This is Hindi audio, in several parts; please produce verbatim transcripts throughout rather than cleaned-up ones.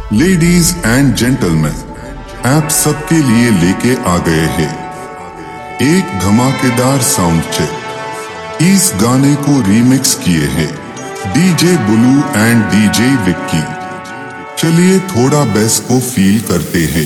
लेडीज एंड जेंटलमैन, आप सबके लिए लेके आ गए हैं एक धमाकेदार साउंड चेक। इस गाने को रीमिक्स किए हैं DJ Bulu and DJ Vicky. चलिए थोड़ा बेस को फील करते हैं।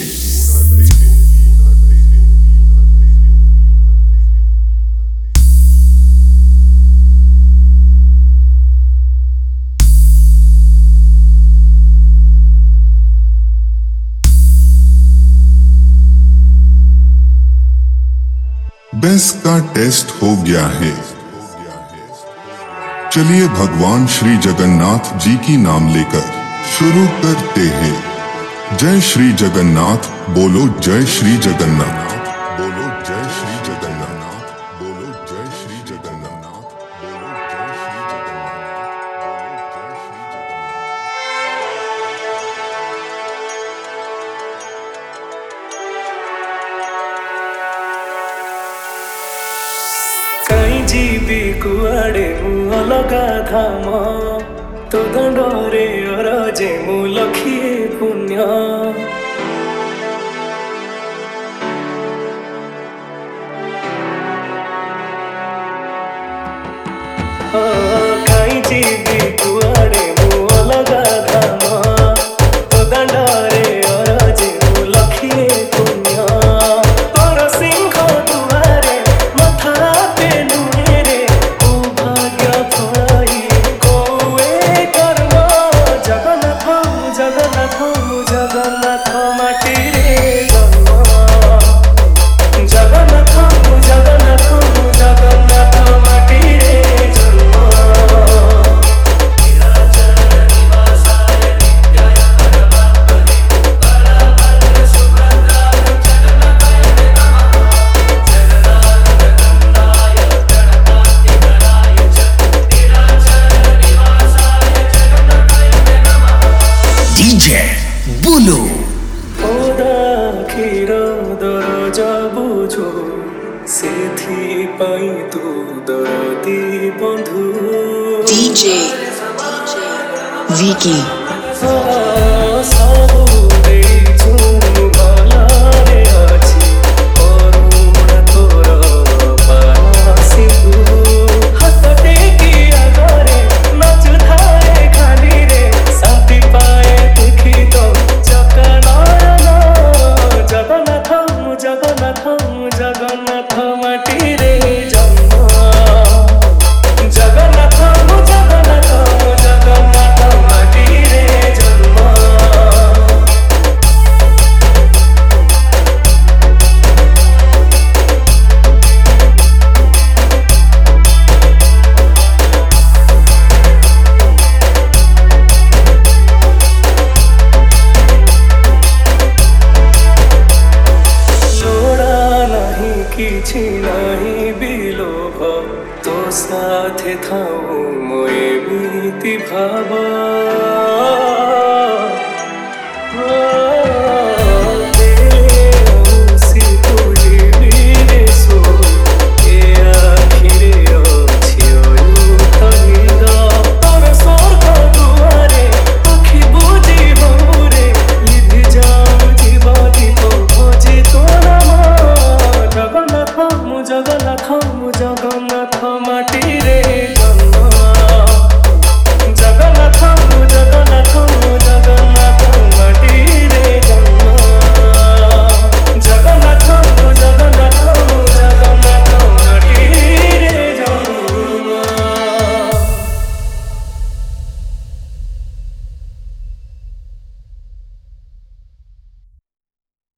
बेस का टेस्ट हो गया है। चलिए भगवान श्री जगन्नाथ जी की नाम लेकर शुरू करते हैं। जय श्री जगन्नाथ बोलो, जय श्री जगन्नाथ बोलो, जय श्री जगन्नाथ बोलो, जय श्री जगन्नाथ बोलो, जय श्री जीवी कुआड़े मु अलगा धाम तो दंडरे अरजे मु लखिए पुण्य। कहीं जीवी कुआड़े मु अलगा धाम तो दंडरे अरजे मु लखिए पुण्य। तोर सिंह दुआरे मथा बुलू बुझो से तू दरदी बंधु डीजे विकी किछि नहीं बिलोभ तो साथे थाऊ मोए बीती भाव।